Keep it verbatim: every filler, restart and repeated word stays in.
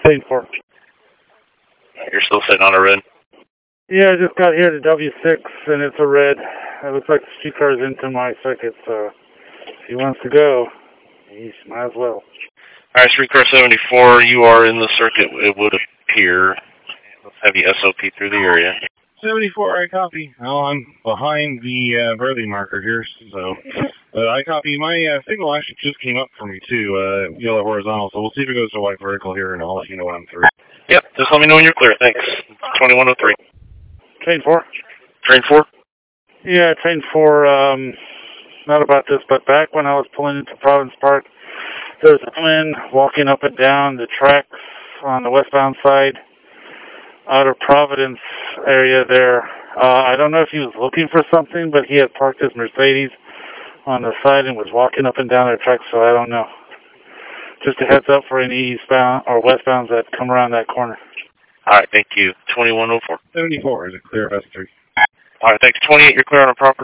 Train four. You're still sitting on a red? Yeah, I just got here to W six, and it's a red. It looks like the streetcar's into my circuit, so if he wants to go, he might as well. Alright, streetcar seventy-four, you are in the circuit, it would appear. Let's have you S O P through the area. seventy-four, I copy. Oh, I'm behind the uh, Burley marker here, so uh, I copy. My uh, signal actually just came up for me, too, uh, yellow horizontal, so we'll see if it goes to white vertical here, and I'll let you know when I'm through. Yep, just let me know when you're clear. Thanks. twenty-one oh three. Train four? Train four? Yeah, train four, um, not about this, but back when I was pulling into Providence Park, there was a man walking up and down the tracks on the westbound side, out of Providence area there. Uh, I don't know if he was looking for something, but he had parked his Mercedes on the side and was walking up and down the tracks, so I don't know. Just a heads up for any eastbound or westbounds that come around that corner. Alright, thank you. twenty-one oh four. seventy-four is a clear S three. Alright, thanks. twenty-eight, you're clear on a proper